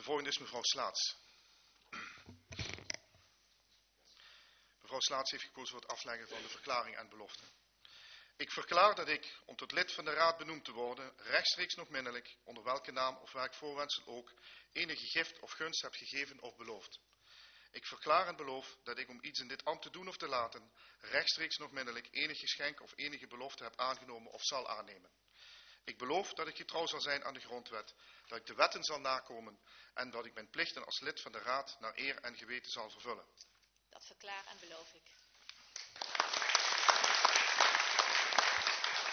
volgende is mevrouw Slaats. Mevrouw Slaats heeft gekozen voor het afleggen van de verklaring en belofte. Ik verklaar dat ik, om tot lid van de Raad benoemd te worden, rechtstreeks nog minnelijk, onder welke naam of welk voorwendsel ook, enige gift of gunst heb gegeven of beloofd. Ik verklaar en beloof dat ik om iets in dit ambt te doen of te laten, rechtstreeks nog minnelijk enig geschenk of enige belofte heb aangenomen of zal aannemen. Ik beloof dat ik getrouw zal zijn aan de grondwet, dat ik de wetten zal nakomen en dat ik mijn plichten als lid van de Raad naar eer en geweten zal vervullen. Dat verklaar en beloof ik.